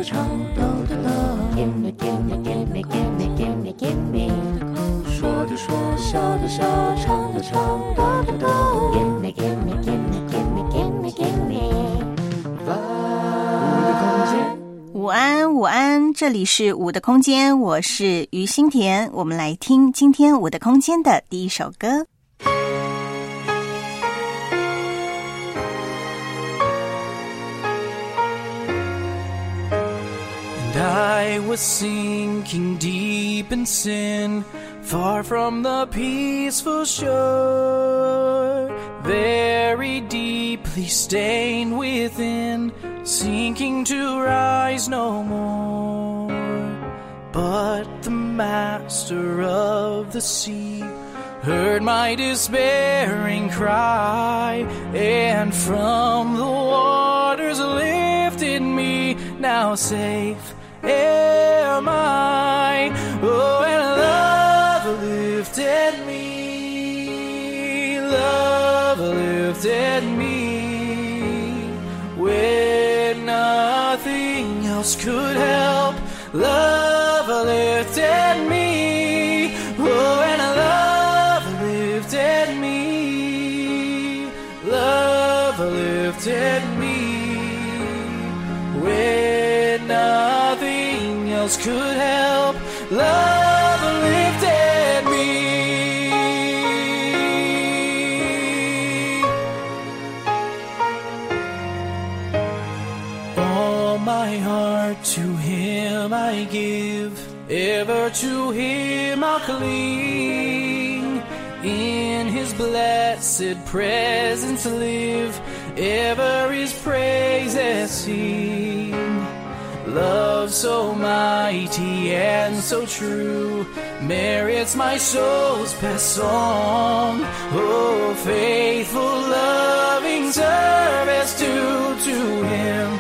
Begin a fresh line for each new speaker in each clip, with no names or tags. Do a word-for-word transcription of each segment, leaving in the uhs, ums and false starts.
的唱，抖的乐。Gimme, gimme, gimme, gimme, gimme, gimme。说的说，笑的笑，唱的唱，抖的抖。Gimme, gimme, gimme, gimme, gimme, gimme。我的空间。
午安，午安，这里是我的空间，我是于心田。我们来听今天我的空间的第一首歌。
I was sinking deep in sin, far from the peaceful shore, very deeply stained within, sinking to rise no more. But the master of the sea heard my despairing cry, and from the waters lifted me, now safe am I. Oh, and love lifted me, love lifted me, when nothing else could help. Love lifted me, oh, and love lifted me, love lifted me, when nothing else could help. Love lifted me. All my heart to Him I give, ever to Him I'll cling. In His blessed presence live, ever His praises sing. Love so mighty and so true merits my soul's best song. Oh, faithful, loving service due to Him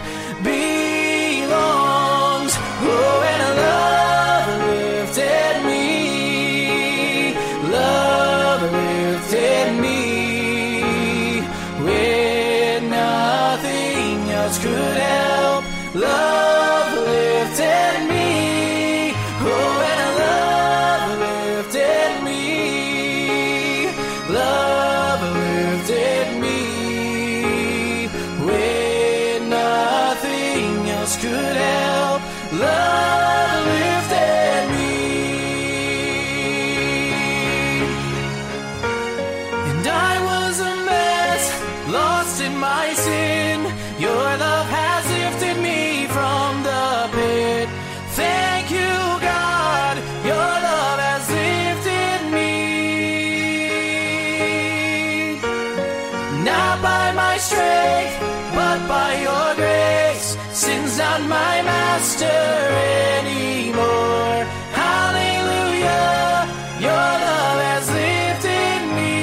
belongs. Oh, and love lifted me, love lifted me, when nothing else could help. Love lifted me, oh, and love lifted me, love lifted me, when nothing else could help. Love lifted me. And I was a mess, lost in my sin. Your love has lifted me from the pit. Thank you, God, your love has lifted me. Not by my strength, but by your grace. Sin's not my master anymore. Hallelujah, your love has lifted me.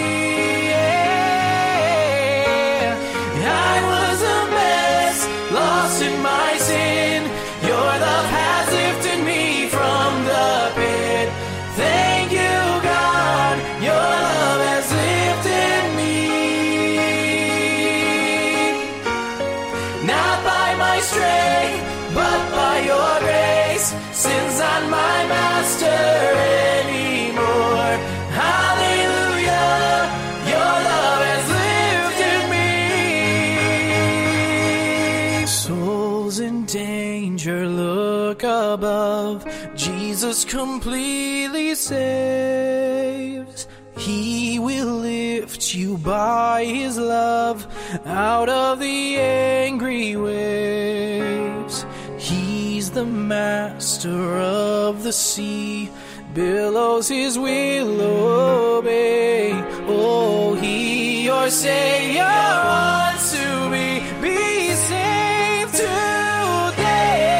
Yeah. I was a mess, lost in my sin. Your love has lifted me from the pit. Thank you, God, your love has lifted me. Not by my strength, but by your grace. Sin's not my master anymore. Hallelujah, your love has lifted me. Souls in danger, look above. Jesus completely saves. He will lift you by His love out of the angry waves. He's the master of the sea, billows His will obey. Oh, He, your Savior, wants to be, be saved today.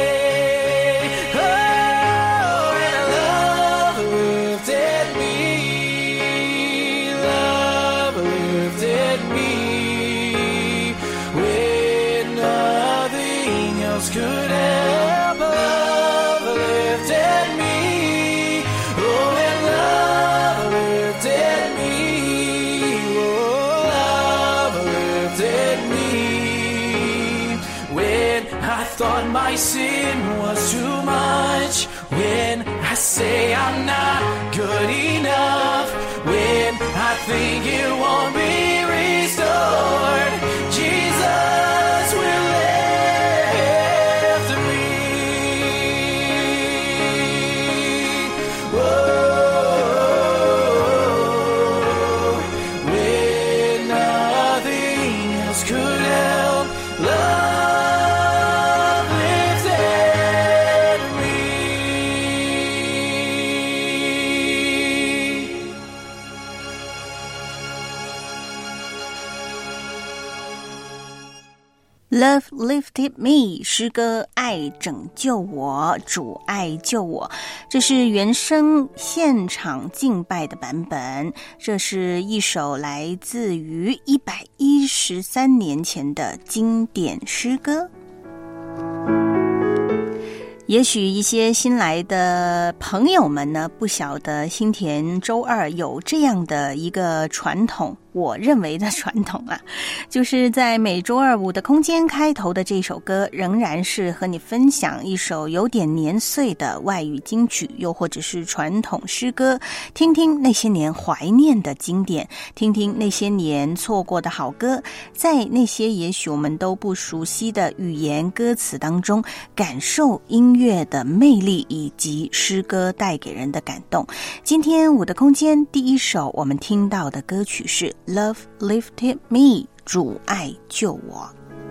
Oh, and love lifted me, love lifted me, when nothing else could help. Love lifted me, oh, and love lifted me, oh, love lifted me, when I thought my sin was too much. When I say I'm not good enough, when I think it won't be restored, Jesus will lift me. Whoa, when nothing else could help, love lifted me.
Love lifted me 诗歌爱拯救我，主爱救我，这是原声现场敬拜的版本。这是一首来自于一百一十三年前的经典诗歌。也许一些新来的朋友们呢，不晓得新田周二有这样的一个传统，我认为的传统啊，就是在每周二五的空间开头的这首歌，仍然是和你分享一首有点年岁的外语金曲，又或者是传统诗歌，听听那些年怀念的经典，听听那些年错过的好歌，在那些也许我们都不熟悉的语言歌词当中，感受音乐的魅力以及诗歌带给人的感动。今天我的空间第一首我们听到的歌曲是Love lifted me， 主爱救我。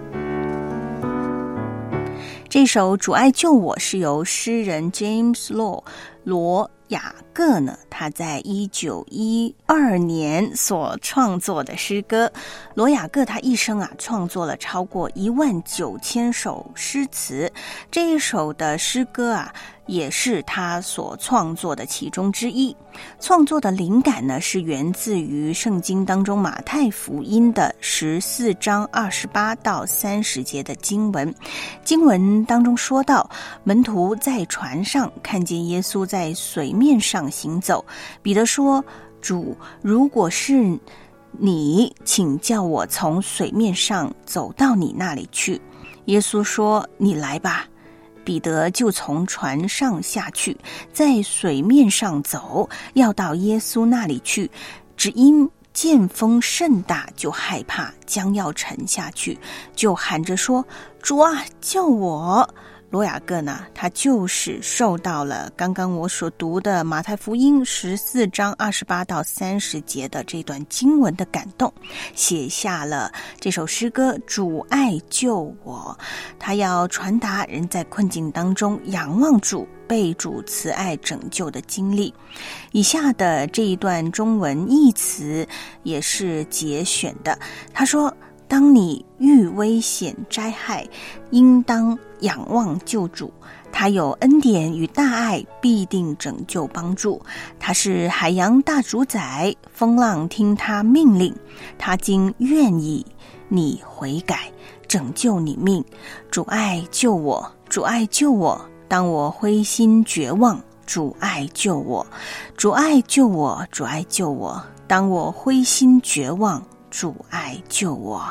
这首主爱救我是由诗人 James Law 罗雅各呢，他在一九一二年所创作的诗歌。罗雅各他一生啊创作了超过一万九千首诗词，这一首的诗歌啊也是他所创作的其中之一。创作的灵感呢是源自于圣经当中马太福音的十四章二十八到三十节的经文。经文当中说到，门徒在船上看见耶稣在水面上行走，彼得说，主，如果是你，请叫我从水面上走到你那里去。耶稣说，你来吧。彼得就从船上下去，在水面上走，要到耶稣那里去，只因见风甚大，就害怕，将要沉下去，就喊着说，主啊，救我。罗雅各呢，他就是受到了刚刚我所读的马太福音十四章二十八到三十节的这段经文的感动，写下了这首诗歌《主爱救我》。他要传达人在困境当中仰望主，被主慈爱拯救的经历。以下的这一段中文译词也是节选的。他说，当你遇危险灾害，应当仰望救主，他有恩典与大爱，必定拯救帮助。他是海洋大主宰，风浪听他命令，他今愿意你悔改，拯救你命。主爱救我，主爱救我，当我灰心绝望，主爱救我，主爱救我，主爱救我，当我灰心绝望，主爱救我。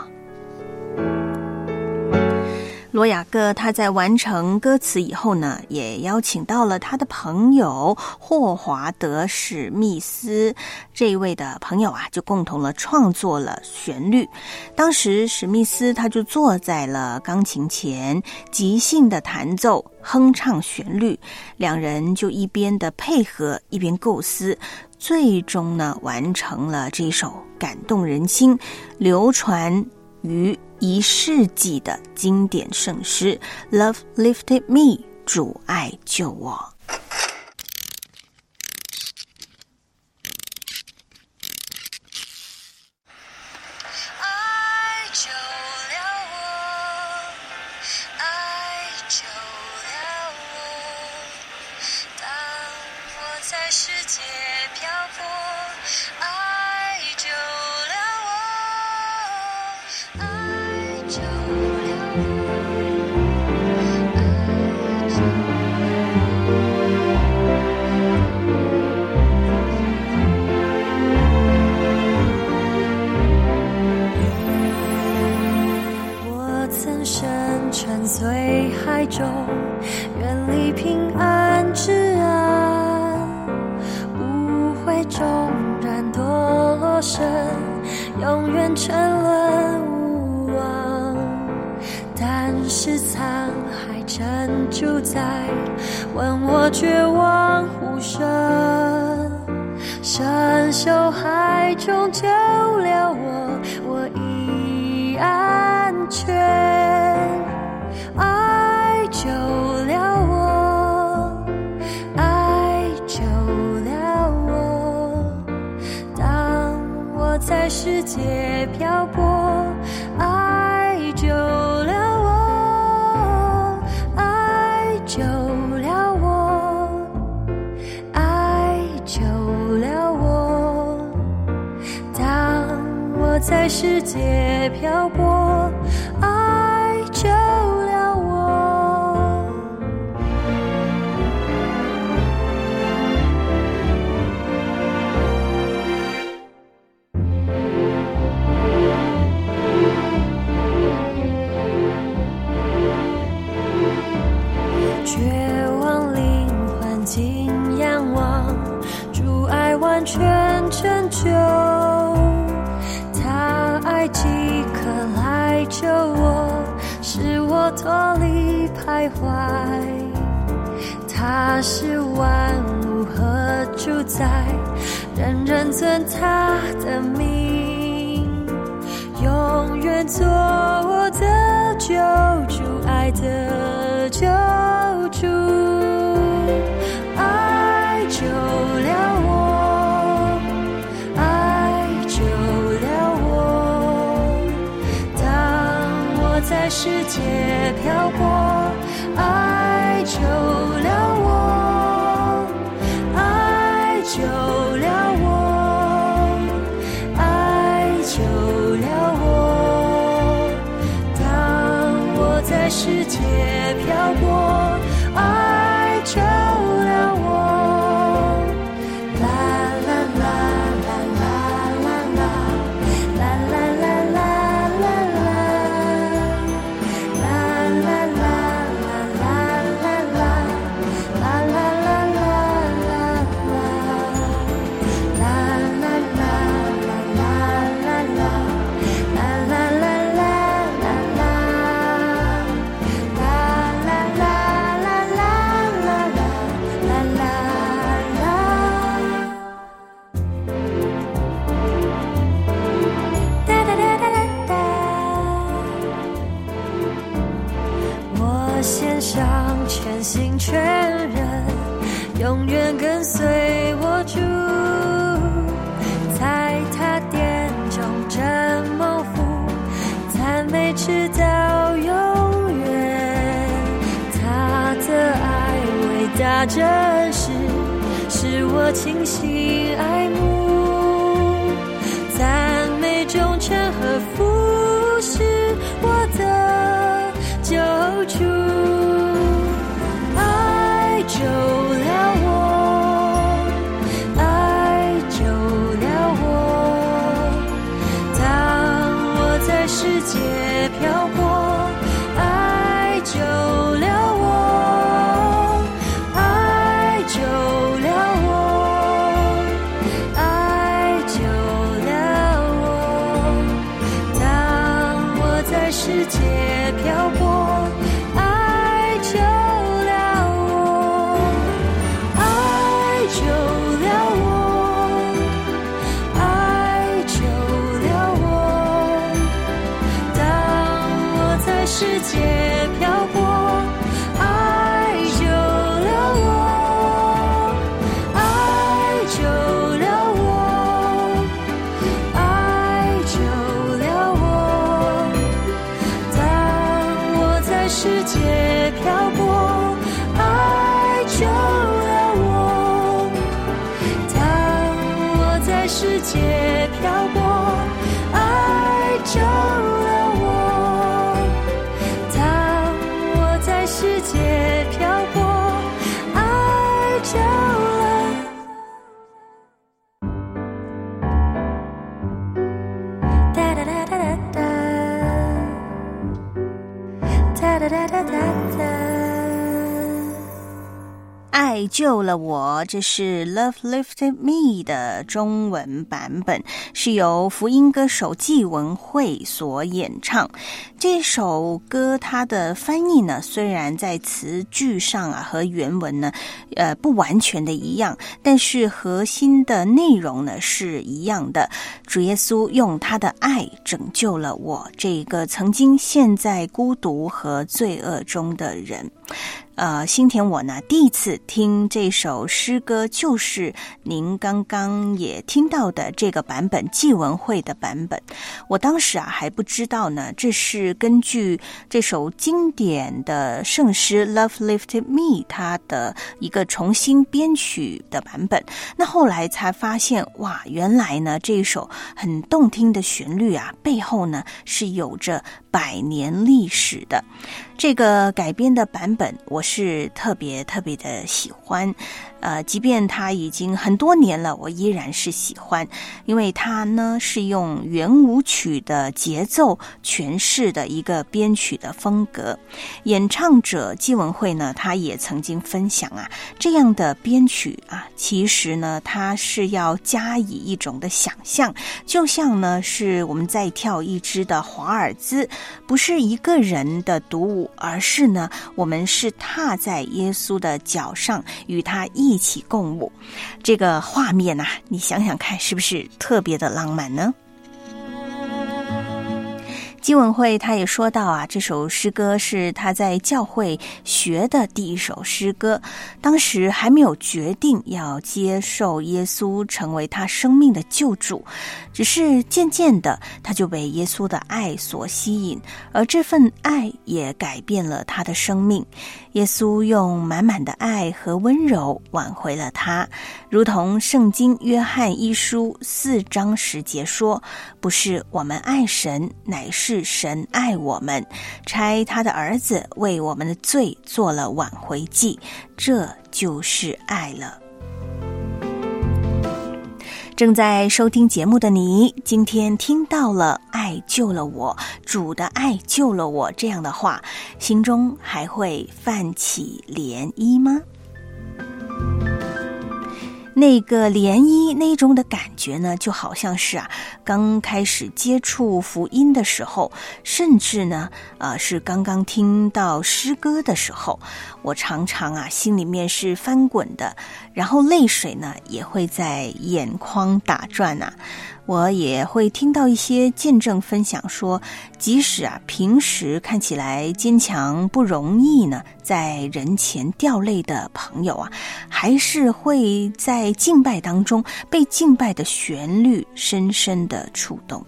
罗雅各他在完成歌词以后呢，也邀请到了他的朋友霍华德史密斯，这一位的朋友啊，就共同了创作了旋律。当时史密斯他就坐在了钢琴前，即兴的弹奏哼唱旋律，两人就一边的配合，一边构思，最终呢完成了这首感动人心、流传于一世纪的经典圣诗 Love lifted me， 主爱救我。
爱救了我，爱救了我，当我在世界漂泊，爱救了我，爱救了我，爱救了我。 海中，愿离平安至安，无悔中燃堕落身，永远沉沦无望。但是沧海沉主宰，问我绝望呼声，深袖海中救了我，我已安全。爱救了我，爱救了我。当我在世界漂泊，爱救了我，爱救了我，爱救了我。当我在世界漂泊，爱救了我。绝望灵魂紧仰望，主爱完全成就，他爱即刻来救我，使我脱离徘徊。他是万物和主宰，人人尊他的名，永远做我的救主，爱的救主。爱救了我，爱救了我。当我在世界漂泊，爱救了我，爱救了我，爱救了我。当我在世界漂泊，爱救了我。啦啦啦啦啦啦啦，啦啦啦啦啦啦，啦啦啦啦啦啦啦，啦啦啦啦啦啦，啦啦啦啦啦啦啦，啦啦啦啦啦啦，啦啦啦啦啦啦啦啦啦。哒哒哒哒哒哒，我献上全心全人，永远跟随我主，在他殿中真蒙福，赞美直到永远。他的爱伟大真实，使我倾心爱慕，赞美忠诚和服侍我的救主。爱救了我，爱救了我。当我在世界漂泊，爱救了我，爱救了我，爱救了我。当我在世界漂泊，爱救了我，爱救了我，爱救了我。当我在世界漂泊，爱救了我，爱救了我，爱救了我。当我在世界漂泊，爱救了我。当我在世界漂泊，爱救了我。当我在世界漂泊，爱救了。哒哒哒哒哒哒，哒哒哒哒哒。
爱救了我，这是 Love Lifted Me 的中文版本，是由福音歌手纪文慧所演唱。这首歌它的翻译呢，虽然在词句上啊和原文呢呃不完全的一样，但是核心的内容呢是一样的。主耶稣用他的爱拯救了我，这个曾经陷在孤独和罪恶中的人。呃，心田我呢第一次听这首诗歌，就是您刚刚也听到的这个版本，纪文慧的版本。我当时啊还不知道呢，这是根据这首经典的圣诗 Love Lifted Me 它的一个重新编曲的版本。那后来才发现，哇，原来呢这首很动听的旋律啊，背后呢是有着百年历史的。这个改编的版本我是特别特别的喜欢，呃，即便它已经很多年了，我依然是喜欢，因为它呢是用圆舞曲的节奏诠释的一个编曲的风格。演唱者纪文慧呢，他也曾经分享啊，这样的编曲啊，其实呢它是要加以一种的想象，就像呢是我们在跳一支的华尔兹，不是一个人的独舞，而是呢我们是踏在耶稣的脚上，与他一起共舞。这个画面啊，你想想看，是不是特别的浪漫呢？纪文慧他也说到啊，这首诗歌是他在教会学的第一首诗歌，当时还没有决定要接受耶稣成为他生命的救主，只是渐渐的他就被耶稣的爱所吸引，而这份爱也改变了他的生命。耶稣用满满的爱和温柔挽回了他，如同圣经约翰一书四章十节说，不是我们爱神，乃是神爱我们，差他的儿子为我们的罪做了挽回祭，这就是爱了。正在收听节目的你，今天听到了爱救了我，主的爱救了我这样的话，心中还会泛起涟漪吗？那个涟漪那种的感觉呢，就好像是啊刚开始接触福音的时候，甚至呢呃是刚刚听到诗歌的时候，我常常啊心里面是翻滚的，然后泪水呢也会在眼眶打转啊。我也会听到一些见证分享说，即使啊平时看起来坚强不容易呢，在人前掉泪的朋友啊，还是会在敬拜当中被敬拜的旋律深深的触动。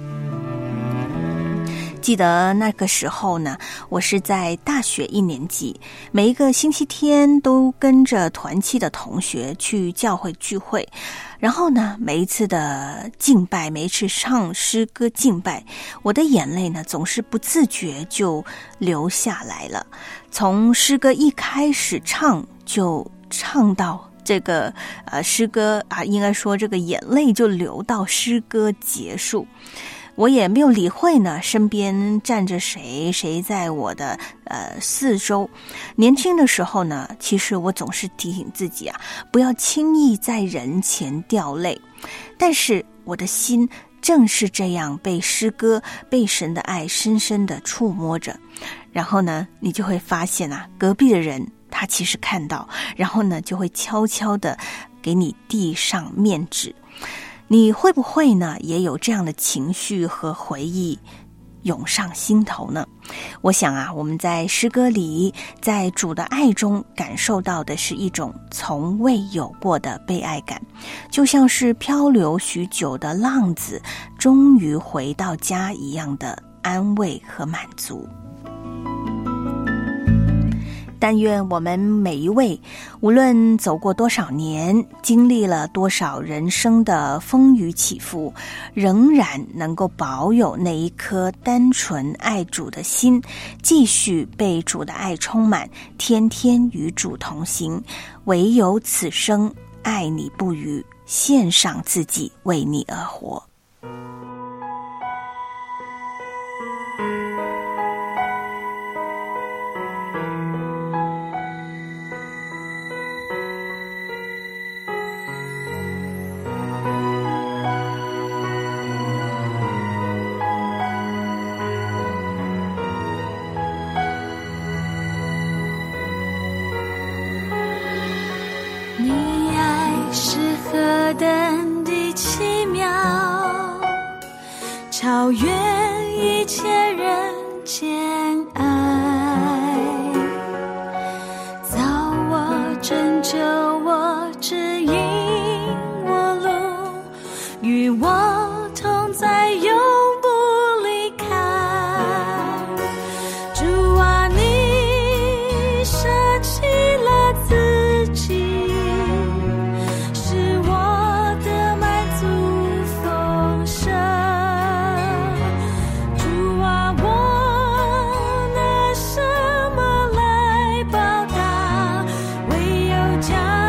记得那个时候呢，我是在大学一年级，每一个星期天都跟着团契的同学去教会聚会，然后呢，每一次的敬拜，每一次唱诗歌敬拜，我的眼泪呢总是不自觉就流下来了。从诗歌一开始唱就唱到这个呃诗歌啊，应该说这个眼泪就流到诗歌结束。我也没有理会呢，身边站着谁，谁在我的呃四周。年轻的时候呢，其实我总是提醒自己啊，不要轻易在人前掉泪。但是我的心正是这样被诗歌、被神的爱深深的触摸着。然后呢，你就会发现啊，隔壁的人他其实看到，然后呢，就会悄悄的给你递上面纸。你会不会呢也有这样的情绪和回忆涌上心头呢？我想啊，我们在诗歌里，在主的爱中感受到的是一种从未有过的被爱感，就像是漂流许久的浪子终于回到家一样的安慰和满足。但愿我们每一位，无论走过多少年，经历了多少人生的风雨起伏，仍然能够保有那一颗单纯爱主的心，继续被主的爱充满，天天与主同行。唯有此生爱你不渝，献上自己为你而活。
超越一切人间爱，造我拯救我指引我路，与我同在永不离开。主啊，你舍弃了自己，使我的满足丰盛。主啊，我拿什么来报答？唯有将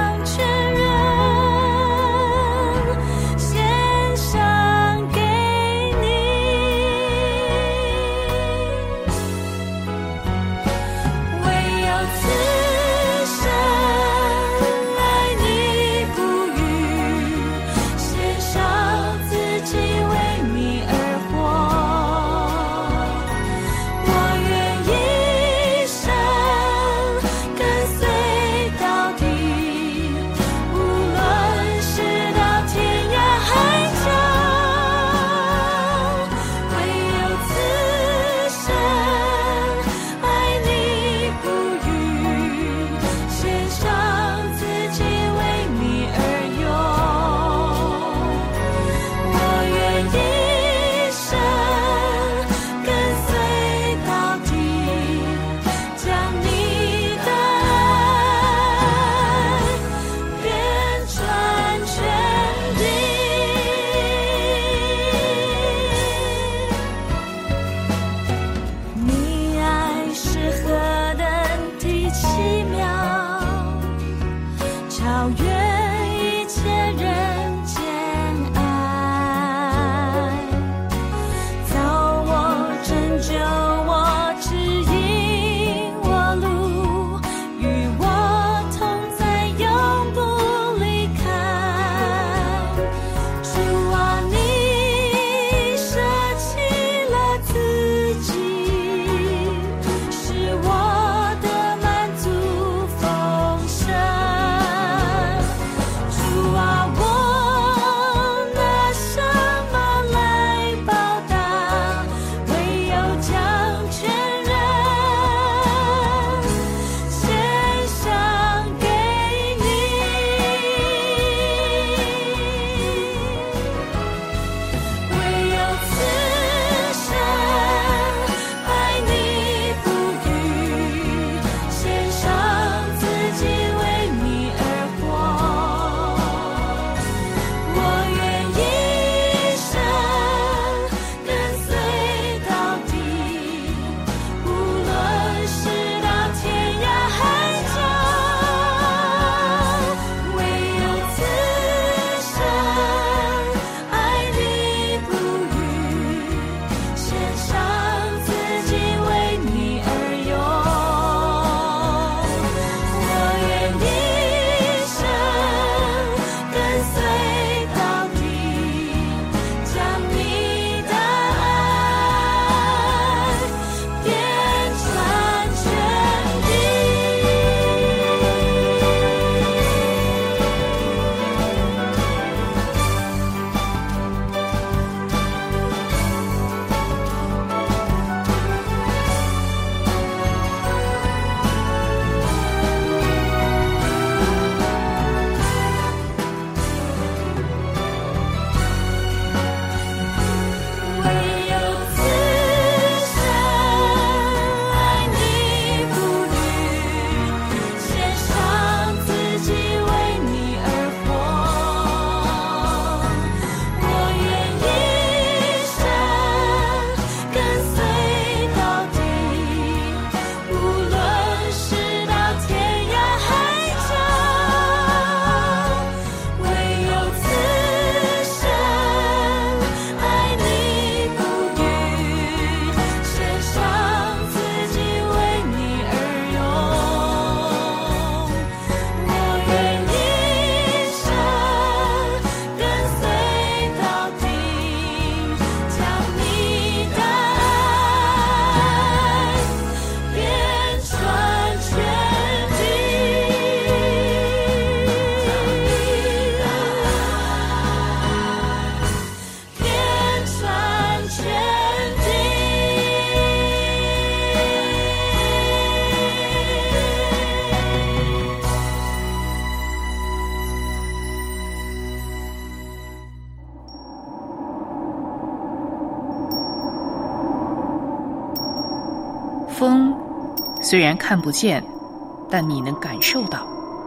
风虽然看不见，但你能感受到。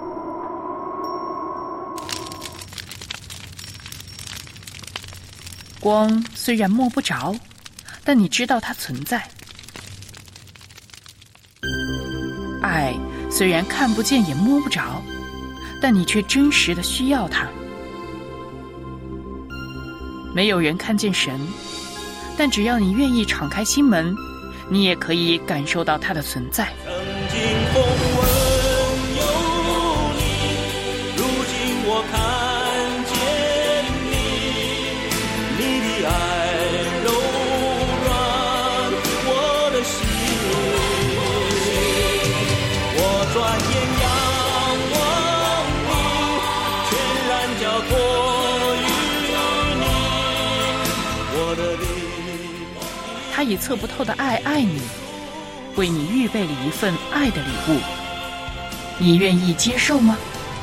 光虽然摸不着，但你知道它存在。爱虽然看不见也摸不着，但你却真实地需要它。没有人看见神，但只要你愿意敞开心门，你也可以感受到它的存在。
曾经风闻有你，如今我看见你，你的爱柔软我的心，我转眼仰望你，全然交托于你，我的灵。
他以测不透的爱爱你，为你预备了一份爱的礼物，你愿意接受吗？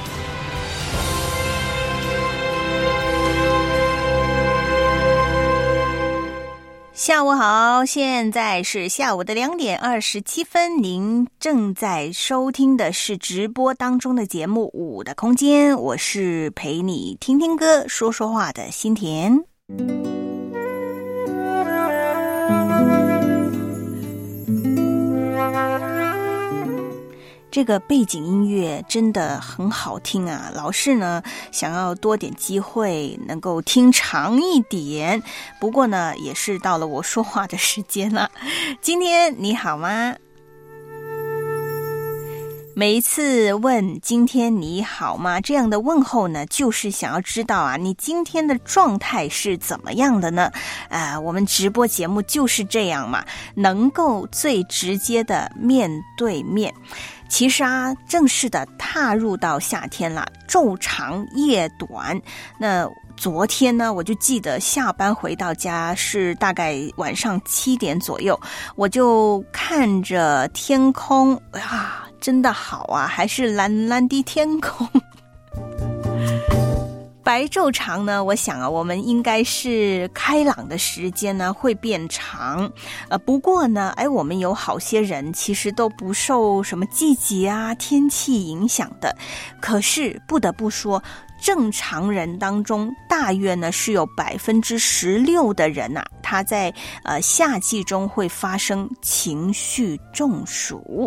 下午好，现在是下午的两点二十七分，您正在收听的是直播当中的节目《五的空间》，我是陪你听听歌说说话的心田。这个背景音乐真的很好听啊！老是呢想要多点机会能够听长一点，不过呢也是到了我说话的时间了。今天你好吗？每一次问今天你好吗这样的问候呢，就是想要知道啊你今天的状态是怎么样的呢？啊、呃，我们直播节目就是这样嘛，能够最直接的面对面。其实啊，正式的踏入到夏天了，昼长夜短。那昨天呢，我就记得下班回到家是大概晚上七点左右，我就看着天空，啊，真的好啊，还是蓝蓝的天空。白昼长呢，我想啊，我们应该是开朗的时间呢会变长，呃，不过呢，哎，我们有好些人其实都不受什么季节啊、天气影响的，可是不得不说，正常人当中，大约呢是有百分之十六的人啊，他在呃夏季中会发生情绪中暑。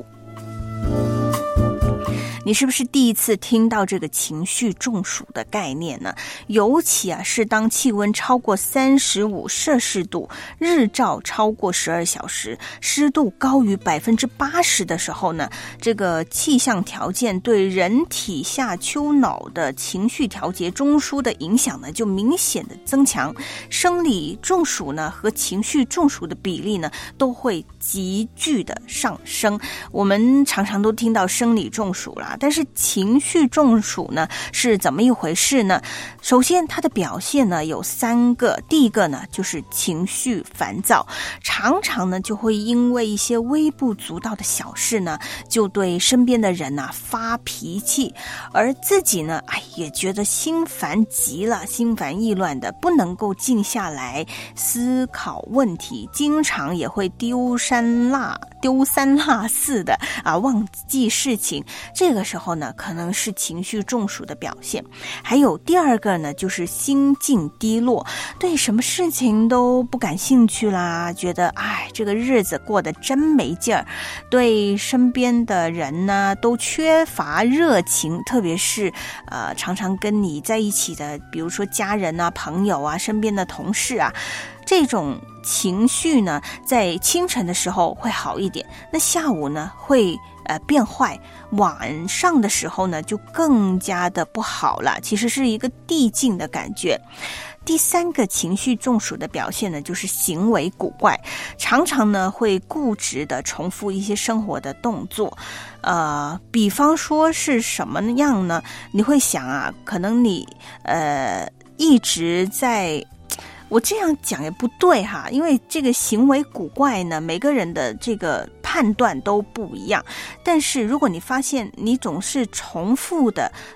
你是不是第一次听到这个情绪中暑的概念呢？尤其啊，是当气温超过三十五摄氏度，日照超过十二小时，湿度高于百分之八十的时候呢，这个气象条件对人体下丘脑的情绪调节中枢的影响呢，就明显的增强。生理中暑呢和情绪中暑的比例呢，都会急剧的上升。我们常常都听到生理中暑啦。但是情绪中暑呢是怎么一回事呢？首先它的表现呢有三个，第一个呢就是情绪烦躁，常常呢就会因为一些微不足道的小事呢就对身边的人啊发脾气，而自己呢哎也觉得心烦极了，心烦意乱的，不能够静下来思考问题，经常也会丢三落丢三落四的啊忘记事情，这个时候呢可能是情绪中暑的表现。还有第二个呢就是心境低落，对什么事情都不感兴趣啦，觉得哎这个日子过得真没劲儿，对身边的人呢都缺乏热情，特别是呃常常跟你在一起的比如说家人啊、朋友啊、身边的同事啊，这种情绪呢在清晨的时候会好一点，那下午呢会呃变坏，晚上的时候呢就更加的不好了，其实是一个递进的感觉。第三个情绪中暑的表现呢就是行为古怪，常常呢会固执的重复一些生活的动作，呃比方说是什么样呢？你会想啊，可能你呃一直在，我这样讲也不对哈，因为这个行为古怪呢，每个人的这个判断都不一样。但是如果你发现你总是重复的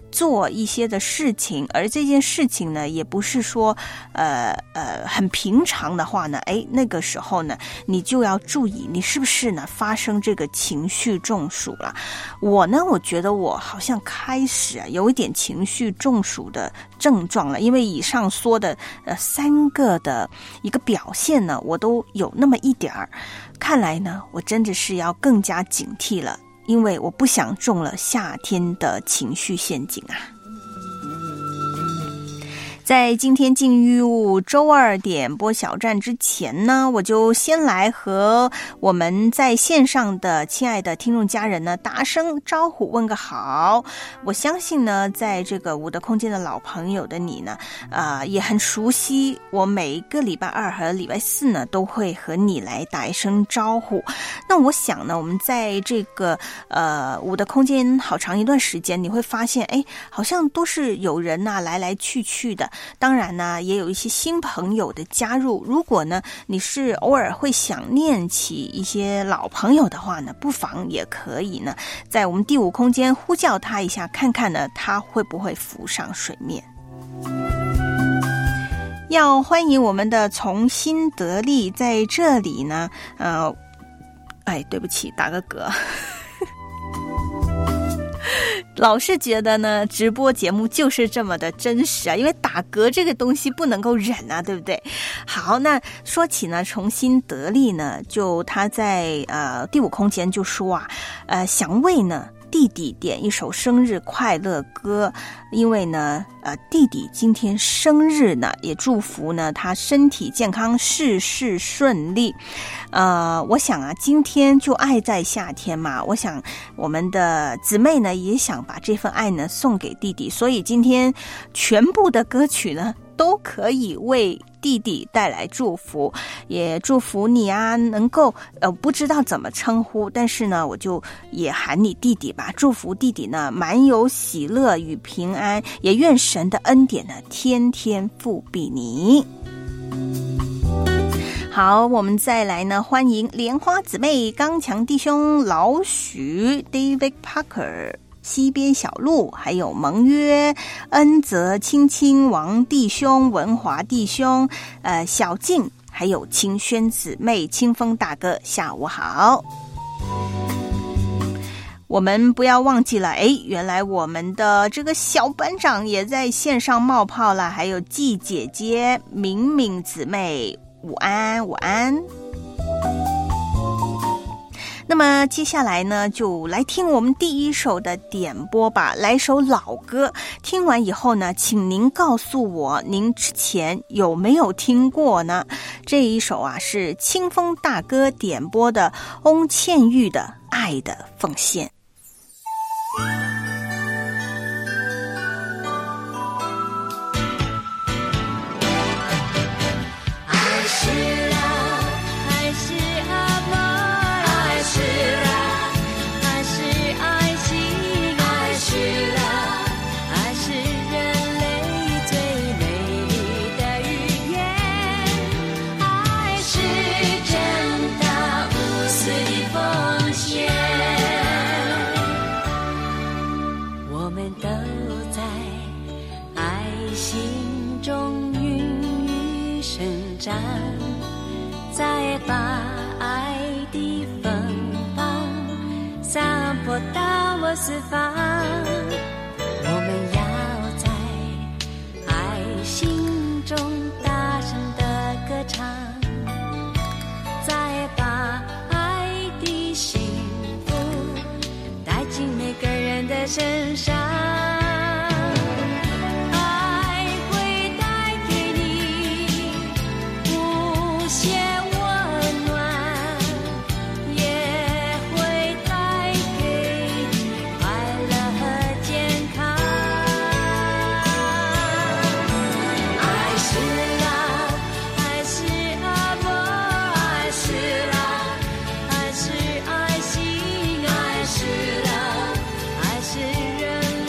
做一些的事情，而这件事情呢，也不是说呃呃很平常的话呢，哎，那个时候呢，你就要注意，你是不是呢发生这个情绪中暑了？我呢，我觉得我好像开始啊有一点情绪中暑的症状了，因为以上说的呃三个的一个表现呢，我都有那么一点儿。看来呢，我真的是要更加警惕了。因为我不想中了夏天的情绪陷阱啊。在今天进入周二点播小站之前呢，我就先来和我们在线上的亲爱的听众家人呢打声招呼，问个好。我相信呢，在这个我的空间的老朋友的你呢，呃，也很熟悉我每一个礼拜二和礼拜四呢都会和你来打一声招呼。那我想呢，我们在这个呃我的空间好长一段时间，你会发现，哎，好像都是有人呐、啊、来来去去的。当然呢，也有一些新朋友的加入。如果呢，你是偶尔会想念起一些老朋友的话呢，不妨也可以呢，在我们第五空间呼叫他一下，看看呢，他会不会浮上水面。要欢迎我们的从心得力，在这里呢，呃，哎，对不起，打个嗝。老是觉得呢，直播节目就是这么的真实啊，因为打嗝这个东西不能够忍啊，对不对？好，那说起呢，重新得力呢，就他在呃第五空间就说啊，呃，想为呢弟弟点一首生日快乐歌，因为呢，呃，弟弟今天生日呢，也祝福呢他身体健康，事事顺利。呃，我想啊，今天就爱在夏天嘛，我想我们的姊妹呢也想把这份爱呢送给弟弟，所以今天全部的歌曲呢都可以为弟弟带来祝福，也祝福你啊，能够呃不知道怎么称呼，但是呢，我就也喊你弟弟吧，祝福弟弟呢满有喜乐与平安，也愿神的恩典呢天天复庇你。好，我们再来呢，欢迎莲花姊妹、刚强弟兄、老许、David Parker、西边小路，还有盟约、恩泽、青青、王弟兄、文华弟兄、呃小静，还有清轩姊妹、清风大哥，下午好。我们不要忘记了，哎，原来我们的这个小班长也在线上冒泡了，还有季姐姐、敏敏姊妹，午安，午安。那么接下来呢，就来听我们第一首的点播吧，来首老歌。听完以后呢，请您告诉我，您之前有没有听过呢？这一首啊，是清风大哥点播的翁倩玉的《爱的奉献》。
再把爱的芬芳散播到我四方，我们要在爱心中大声的歌唱，再把爱的幸福带进每个人的身上。爱是人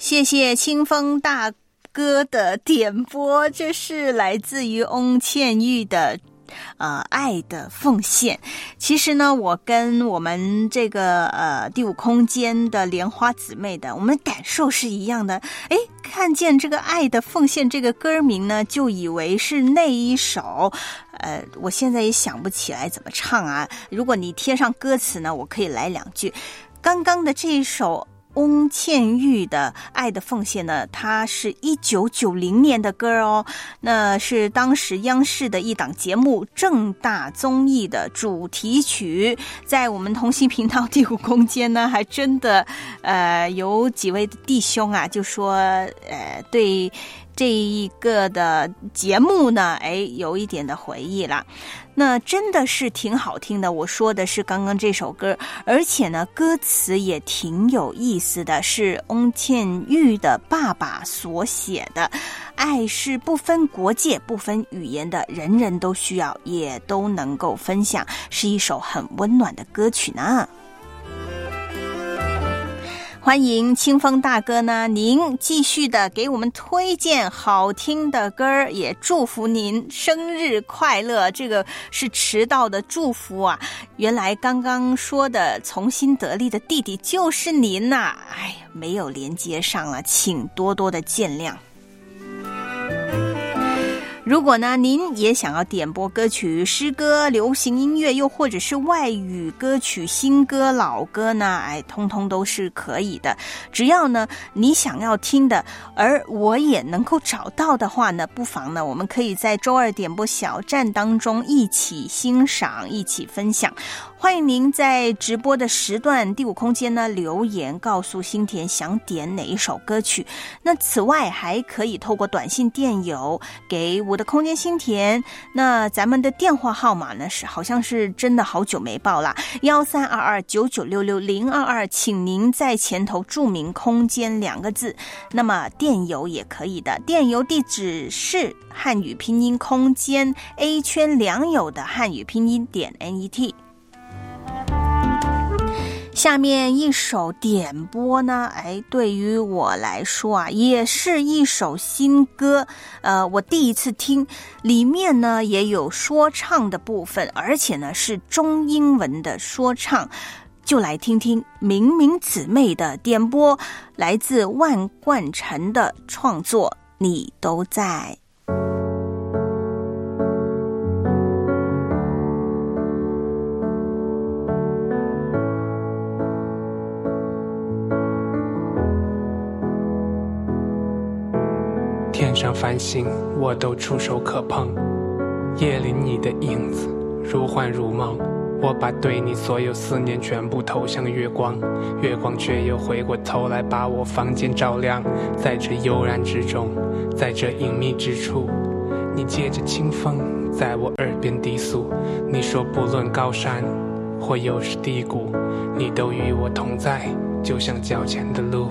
谢谢清风大哥的点播，这是来自于翁倩玉的呃，爱的奉献。其实呢，我跟我们这个呃第五空间的莲花姊妹的，我们感受是一样的。诶，看见这个爱的奉献这个歌名呢，就以为是那一首，呃，我现在也想不起来怎么唱啊。如果你贴上歌词呢，我可以来两句。刚刚的这一首翁倩玉的爱的奉献呢，它是一九九零年的歌哦，那是当时央视的一档节目正大综艺的主题曲。在我们同心频道第五空间呢，还真的呃有几位弟兄啊就说呃对这一个的节目呢，哎，有一点的回忆啦。那真的是挺好听的，我说的是刚刚这首歌，而且呢歌词也挺有意思的，是翁倩玉的爸爸所写的。爱是不分国界不分语言的，人人都需要也都能够分享，是一首很温暖的歌曲呢。欢迎清风大哥呢，您继续的给我们推荐好听的歌，也祝福您生日快乐。这个是迟到的祝福啊！原来刚刚说的从心得力的弟弟就是您呐、啊！哎呀，没有连接上了，请多多的见谅。如果呢您也想要点播歌曲、诗歌、流行音乐，又或者是外语歌曲、新歌、老歌呢，哎，通通都是可以的。只要呢你想要听的，而我也能够找到的话呢，不妨呢我们可以在周二点播小站当中一起欣赏、一起分享。欢迎您在直播的时段第五空间呢留言告诉新田想点哪一首歌曲。那此外还可以透过短信电邮给我的空间新田，那咱们的电话号码呢是好像是真的好久没报啦，幺三二二九九六六零二二，请您在前头注明空间两个字。那么电邮也可以的，电邮地址是汉语拼音空间 A 圈良友的汉语拼音点 net。下面一首点播呢，哎，对于我来说啊，也是一首新歌。呃，我第一次听，里面呢也有说唱的部分，而且呢是中英文的说唱。就来听听明明姊妹的点播，来自万贯成的创作《你都在》。
天上繁星我都触手可碰，夜里你的影子如幻如梦，我把对你所有思念全部投向月光，月光却又回过头来把我房间照亮。在这悠然之中，在这隐秘之处，你借着清风在我耳边低诉，你说不论高山或又是低谷，你都与我同在，就像脚前的路。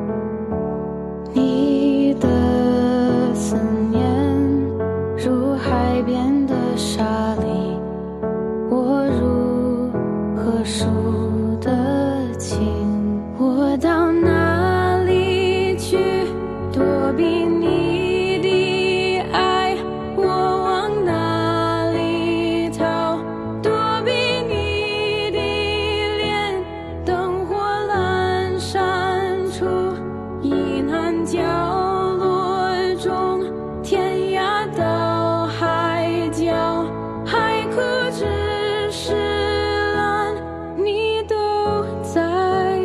你的思念如海边的沙砾，我如河树的情，我到哪里去躲避你的爱，我往哪里逃躲避你的脸，灯火阑珊处，阴暗角落中，天涯到海角，海枯之石烂，你都在，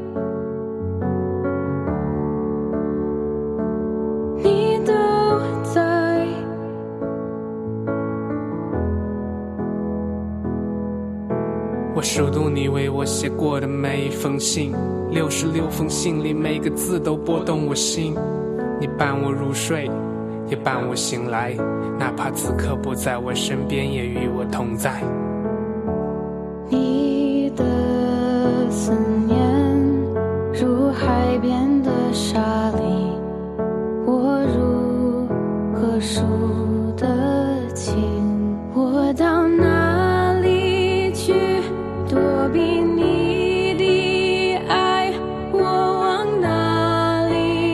你都在。
我数读你为我写过的每一封信，六十六封信里每个字都拨动我心，你伴我入睡，也伴我醒来，哪怕此刻不在我身边，也与我同在。
你的思念如海边的沙砾，我如河树的情，我到哪里去躲避你的爱，我往哪里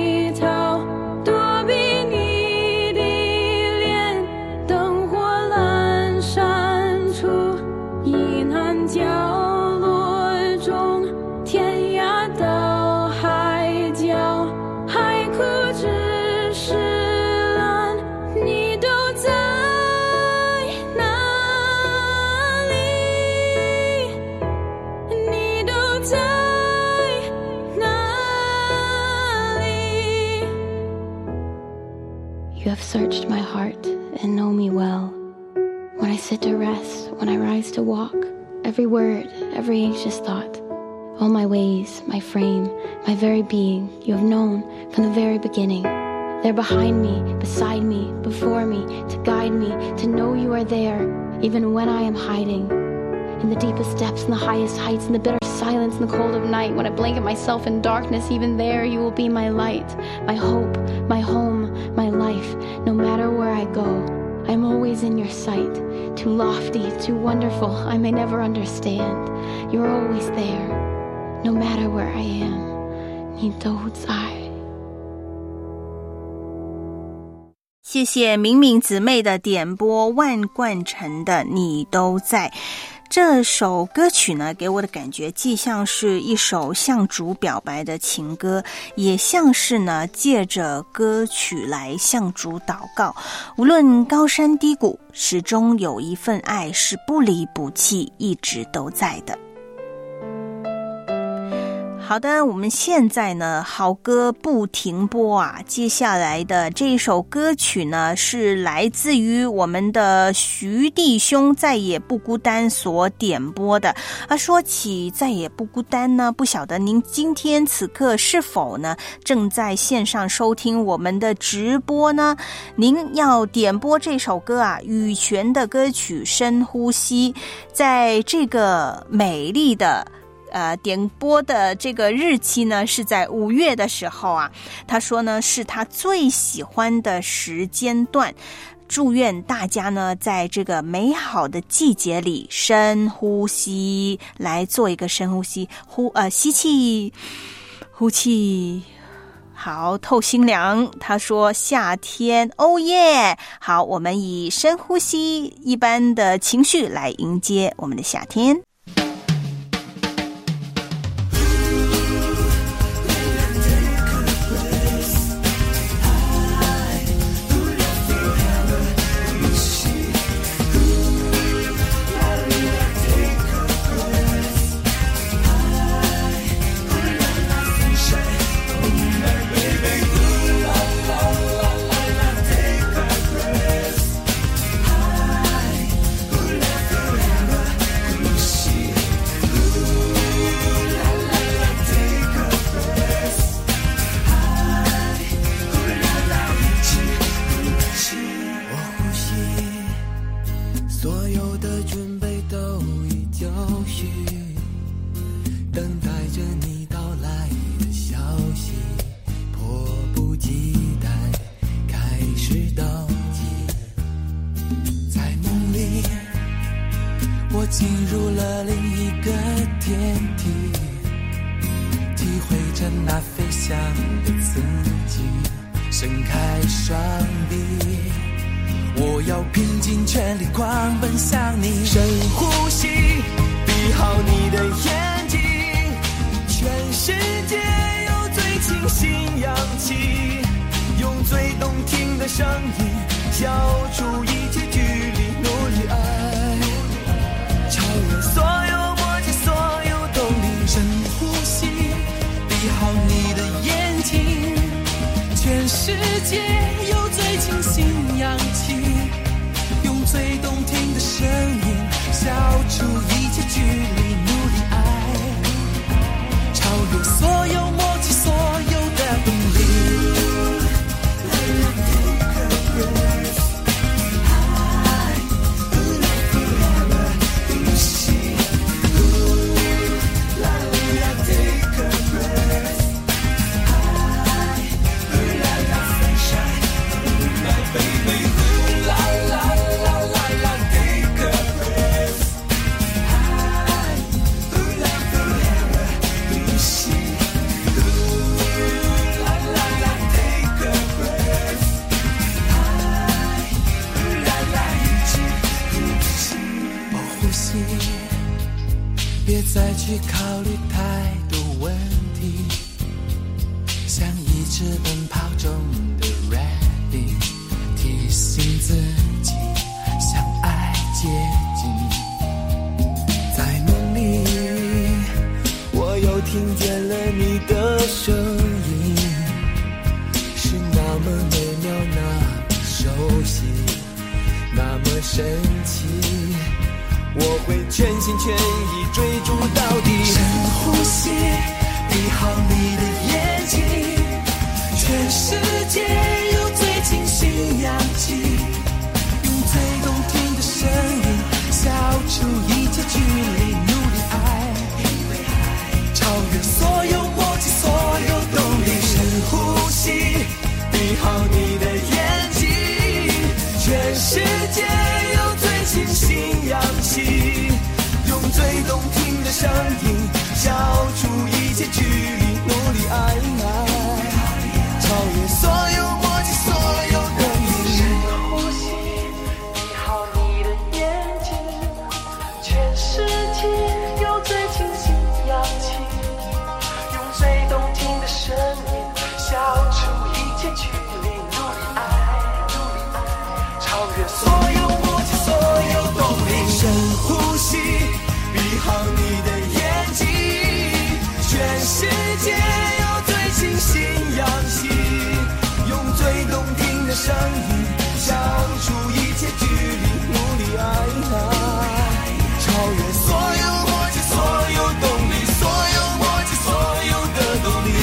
在哪里？
You have searched my heart and know me well. When I sit to rest, when I rise to walk, every word, every anxious thought, all my ways, my frame, my very being, you have known from the very beginning. They're behind me, beside me, before me, to guide me, to know you are there, even when I am hiding. In the deepest depths, in the highest heights, in the bitter silence, in the cold of night, when I blanket myself in darkness, even there you will be my light, my hope, my home, my life. No matter where I go, I am always in your sight. Too lofty, too wonderful, I may never understand. You're always there, no matter where I am. 你都在。
谢谢敏敏姊妹的点播，万贯成的你都在。这首歌曲呢，给我的感觉既像是一首向主表白的情歌，也像是呢借着歌曲来向主祷告。无论高山低谷，始终有一份爱是不离不弃，一直都在的。好的，我们现在呢，好歌不停播啊！接下来的这首歌曲呢，是来自于我们的徐弟兄再也不孤单所点播的。啊，说起再也不孤单呢，不晓得您今天此刻是否呢正在线上收听我们的直播呢？您要点播这首歌啊，羽泉的歌曲《深呼吸》，在这个美丽的。呃，点播的这个日期呢是在五月的时候啊，他说呢是他最喜欢的时间段。祝愿大家呢在这个美好的季节里深呼吸，来做一个深呼吸，呼呃吸气，呼气。好，透心凉，他说夏天，哦耶！好，我们以深呼吸一般的情绪来迎接我们的夏天。
进入了另一个天体，体会着那飞翔的刺激，伸开双臂，我要拼尽全力狂奔向你。深呼吸，闭好你的眼睛，全世界有最清新氧气，用最动听的声音消除一切距离，努力爱，超越所有默契，所有动力。深呼吸，闭好你的眼睛，全世界有最清新氧气，用最动听的声音消除一切距离，努力爱，超越所有默契，所有的动力。别再去考虑太多问题，像一只奔跑中的 rabbit， 提醒自己向爱接近，再努力我又听见了你的声音，是那么美妙，那么熟悉，那么神奇，我会全心全意追逐到底。深呼吸，闭好你的眼睛，全世界有最清新氧气，用最动听的声音消除一切距离，努力爱，超越所有默契，所有动力。深呼吸，闭好你的眼睛，全世界有最清新氧气，用最动听的声音消除一切距离，努力爱，超越所有默契，所有动力。深呼吸，闭好你的眼睛，全世界有最清新氧气，用最动听的声音消除一切距离，努力爱，超越所有默契，所有动力。深呼吸，闭好你的眼睛，全世界有最清新氧气，用最动听的声音消除一切距离，努力爱，超越所有默契，所有动力，所有默契，所有的动力。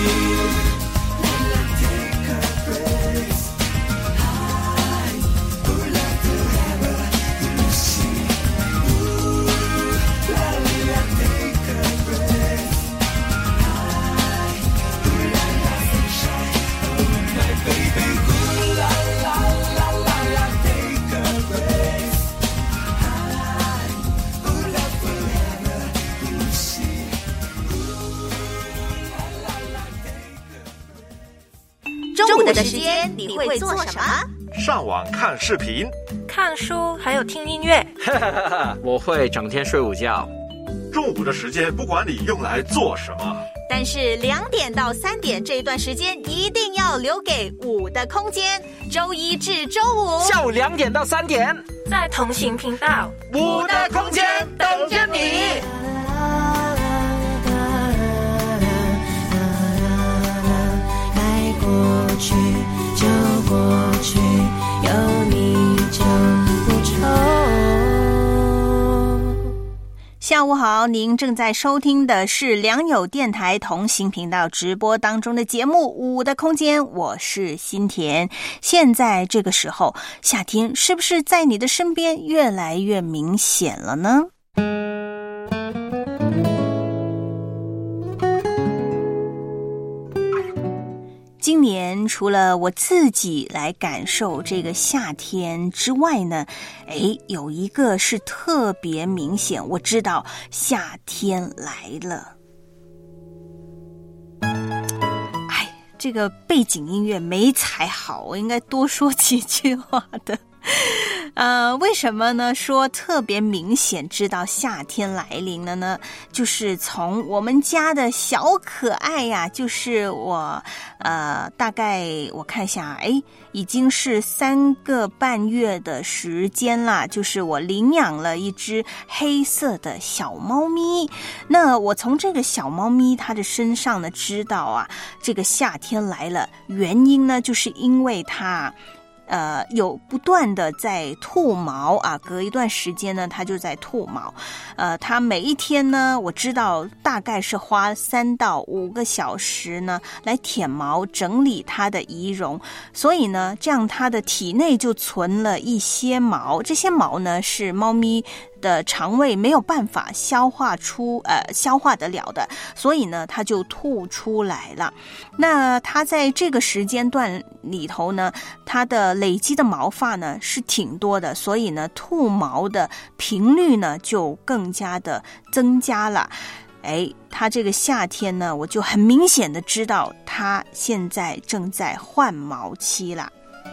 中午的时间你会做什么？
上网看视频、
看书，还有听音乐。
我会整天睡午觉。
中午的时间不管你用来做什么，
但是两点到三点这一段时间一定要留给舞的空间。周一至周五
下午两点到三点，
在同行频道，
舞的空间等着你。
过去就过去，有你就不愁。
下午好，您正在收听的是良友电台同行频道直播当中的节目《舞的空间》，我是新田。现在这个时候，夏天是不是在你的身边越来越明显了呢？今年除了我自己来感受这个夏天之外呢，诶，有一个是特别明显，我知道夏天来了。哎，这个背景音乐没踩好，我应该多说几句话的。呃，为什么呢？说特别明显知道夏天来临了呢？就是从我们家的小可爱呀，就是我呃，大概我看一下，哎，已经是三个半月的时间啦，就是我领养了一只黑色的小猫咪。那我从这个小猫咪它的身上呢，知道啊，这个夏天来了，原因呢，就是因为它呃，有不断的在吐毛啊，隔一段时间呢，它就在吐毛。呃，它每一天呢，我知道大概是花三到五个小时呢，来舔毛整理它的仪容。所以呢，这样它的体内就存了一些毛，这些毛呢是猫咪的肠胃没有办法消化出呃消化得了的，所以呢它就吐出来了。那它在这个时间段里头呢，它的累积的毛发呢是挺多的，所以呢吐毛的频率呢就更加的增加了。哎，它这个夏天呢，我就很明显的知道它现在正在换毛期了。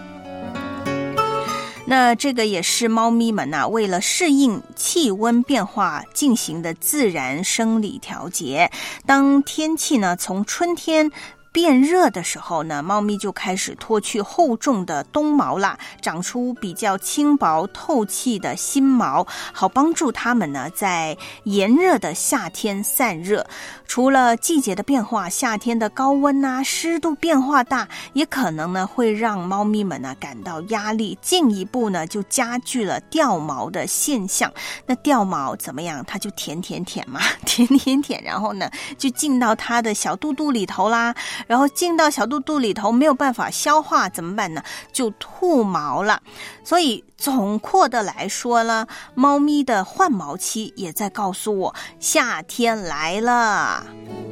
那这个也是猫咪们啊，为了适应气温变化进行的自然生理调节。当天气呢从春天变热的时候呢，猫咪就开始脱去厚重的冬毛啦，长出比较轻薄透气的新毛，好帮助它们呢在炎热的夏天散热。除了季节的变化，夏天的高温啊、湿度变化大，也可能呢会让猫咪们呢感到压力，进一步呢就加剧了掉毛的现象。那掉毛怎么样？它就舔舔舔嘛，舔舔舔，然后呢就进到它的小肚肚里头啦，然后进到小肚肚里头没有办法消化怎么办呢？就吐毛了。所以总括的来说呢，猫咪的换毛期也在告诉我夏天来了。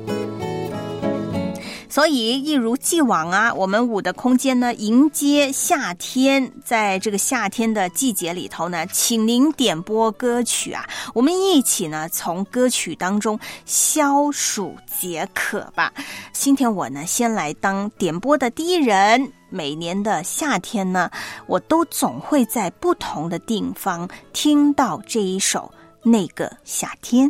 所以一如既往啊，我们五的空间呢迎接夏天，在这个夏天的季节里头呢，请您点播歌曲啊，我们一起呢从歌曲当中消暑解渴吧。今天我呢先来当点播的第一人。每年的夏天呢，我都总会在不同的地方听到这一首《那个夏天》。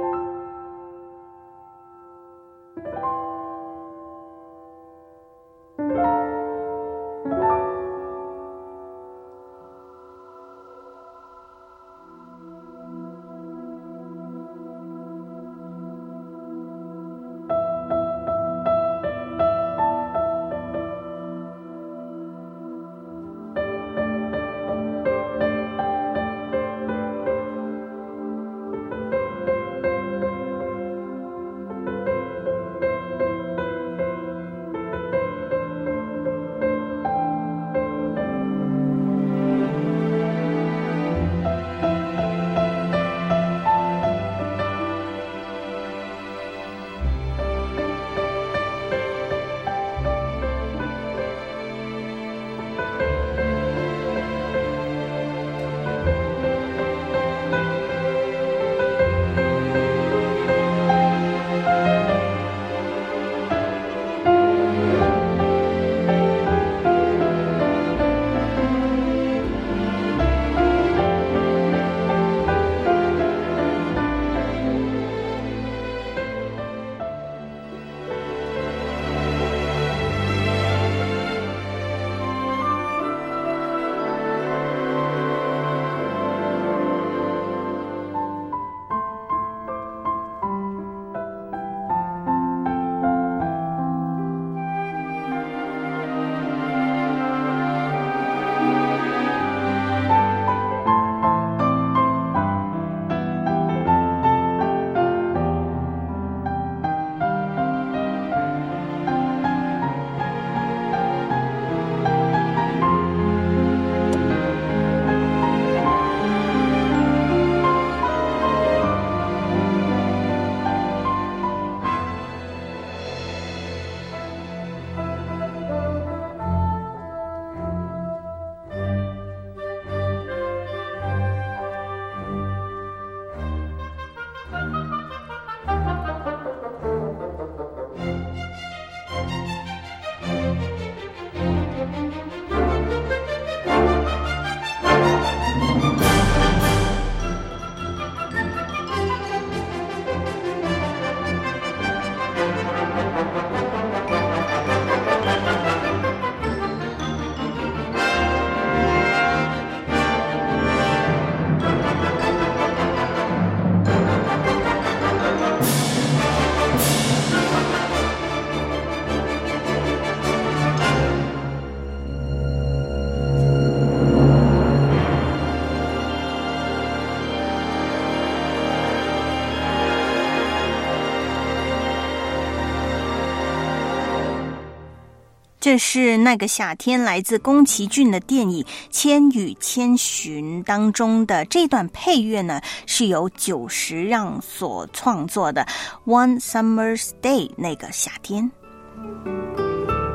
这是那个夏天，来自宫崎骏的电影《千与千寻》当中的这段配乐呢，是由久石让所创作的《One Summer's Day》那个夏天。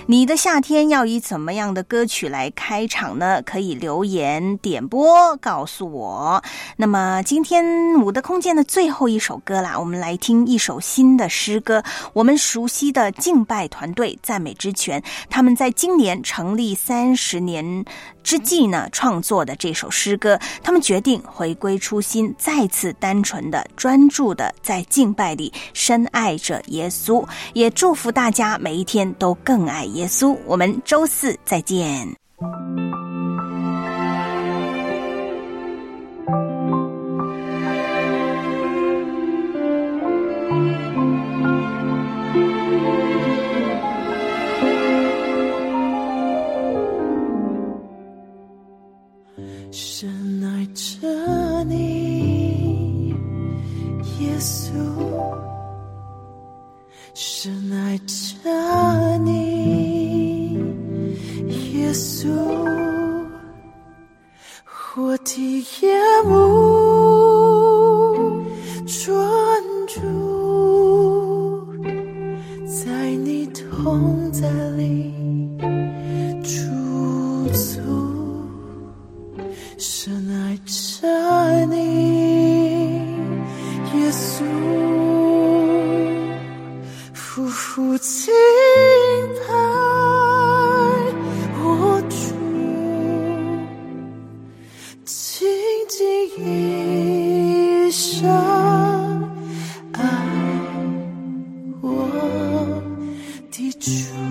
你的夏天要以怎么样的歌曲来开场呢？可以留言点播告诉我。那么今天我的空间的最后一首歌啦，我们来听一首新的诗歌。我们熟悉的敬拜团队赞美之泉，他们在今年成立三十年之际呢创作的这首诗歌，他们决定回归初心，再次单纯的专注的在敬拜里深爱着耶稣，也祝福大家每一天都更爱耶稣。我们周四再见。
深爱着你，耶稣，深爱着你，耶稣，我的眼目专注在你同在里驻足，深爱着你，耶稣，夫妇敬拜我主，紧紧依上爱我的主。